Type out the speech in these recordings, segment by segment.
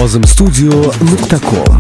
Studio.com.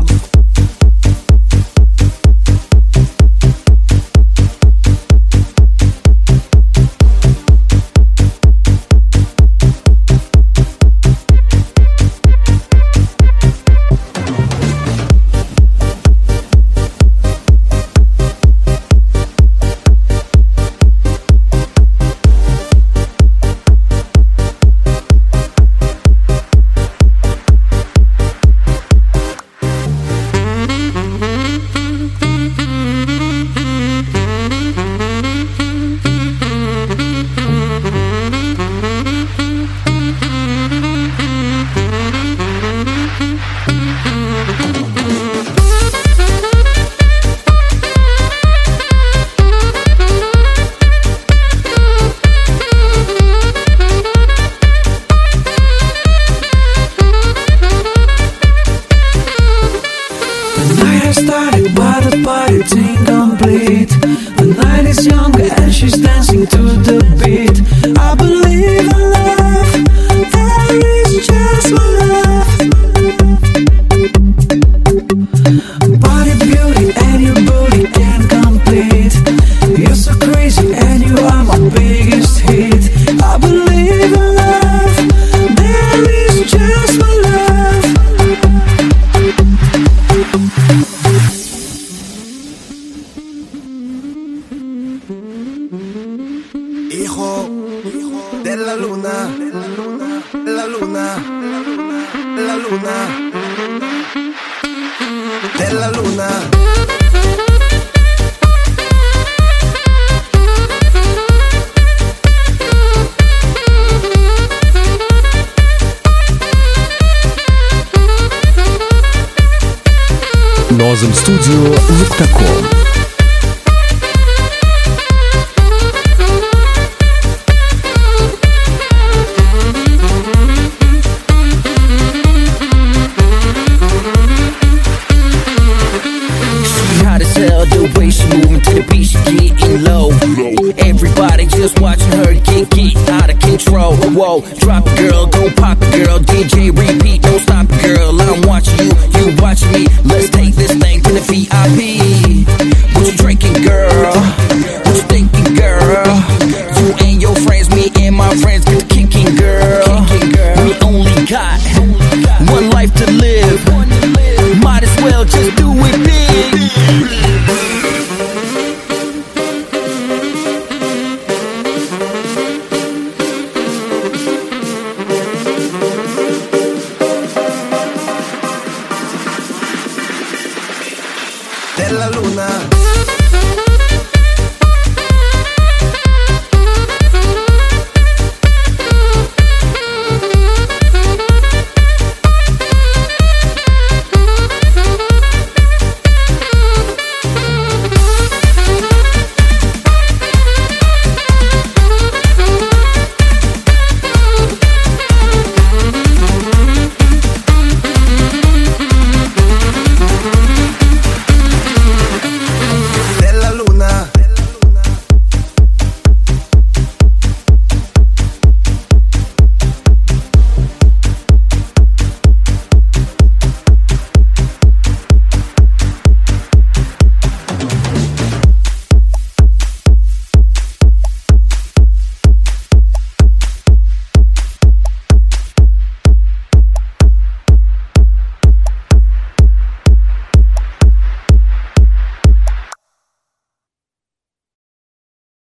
Started, but the party's incomplete. The night is young and she's dancing to the beat. I believe in love, there is just one love. Body beauty and your booty incomplete. You're so crazy and you are my biggest hit. I believe in love, there is just one love. Hijo de la luna, la luna, la luna, de la luna. Studio.com. The way she moving to the beat, she getting low. Everybody just watching her get out of control. Whoa, drop it, girl, go pop it, girl. DJ repeat, don't stop it, girl. I'm watching you, you watching me. Let's take this thing to the VIP. What you drinking, girl? What you thinking, girl? You and your friends, me and my friends get the kicking, girl. We only got one life to live. Might as well just do it big. De la luna.